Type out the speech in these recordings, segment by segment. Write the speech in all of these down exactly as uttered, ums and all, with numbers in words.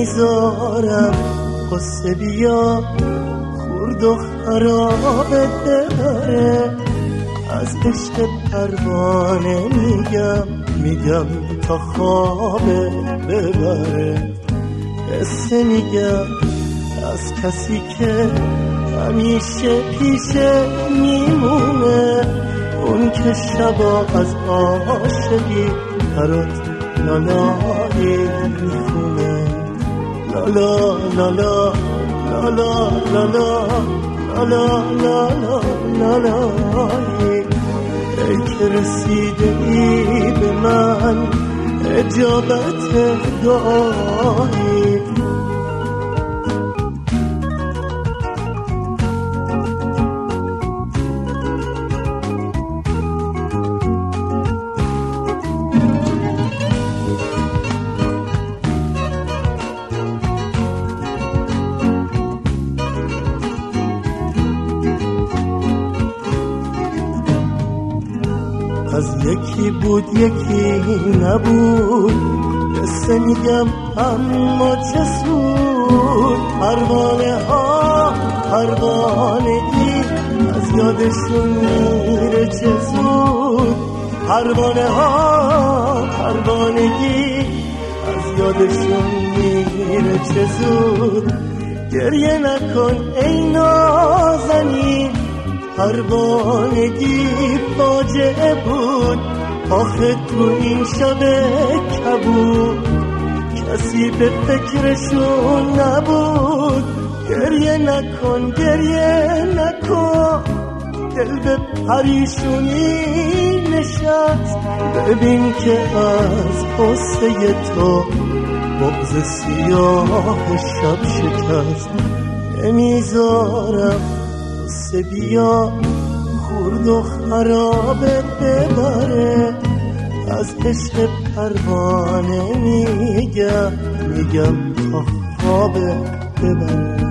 نمیذارم قصه بیا خورد و خرابت ببره. از عشق پروانه میگم میگم تا خوابه ببره. قصه میگم از کسی که همیشه پیشه میمونه، اون که شبا از عاشقی برات لالایی میخونه. لالا لالا لالا لالا لالا لالا لالایی. ای که رسیده ای به من اجابت دعایی. از یکی بود یکی نبود، قصه میگم اما چه سود. پروانه ها پروانگی از یادشون میره چه زود. پروانه ها پروانگی از یادشون میره چه زود. گریه نکن ای نازنین، پروانگی فاجعه بود. آخه تو این شب کبود کسی به فکرشون نبود. گریه نکن گریه نکن، دل به پریشونی نشست. ببین که از قصه تو بغض سیاه شب شکست. نمیذارم قصه بیا خورد و خرابت ببره. از عشق پروانه میگم میگم تا خوابت ببره.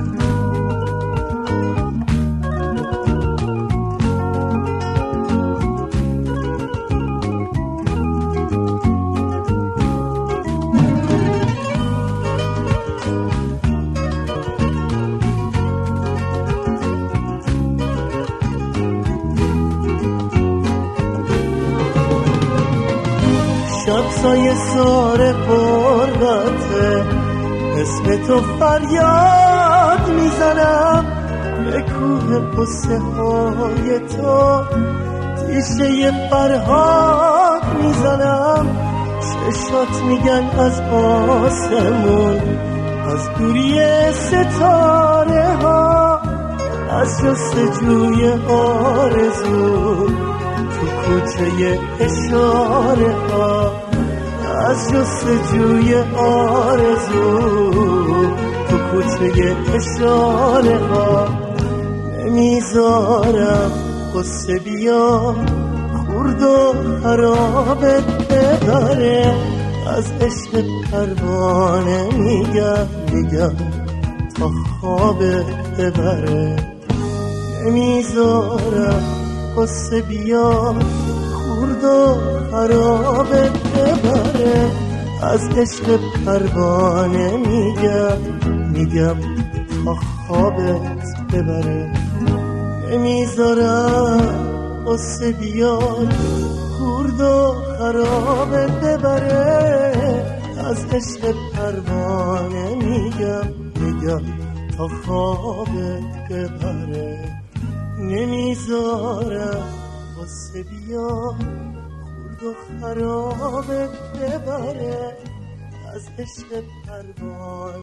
شب سایه سار فرقته، اسم تو فریاد میزنم. به کوه قصه های تو تیشه فرهاد میزنم. چشات میگن از آسمون، از دوری ستاره ها، از جستجوی آرزو تو کوچه اشاره ها. از جستجوی آرزو تو کوچه اشاره ها. نمیذارم قصه بیا خورد و خرابت ببره. از عشق پروانه میگم میگم تا خوابت ببره. نمیذارم قصه بیا خورد و خرابت ببره. از عشق پروانه میگم میگم تا خوابت ببره. نمیذارم قصه بیاد خورد و خرابت ببره. از عشق پروانه میگم میگم تا خوابت ببره. نمیذارم قصه بیاد خورد و خرابت ببره. از عشق پروانه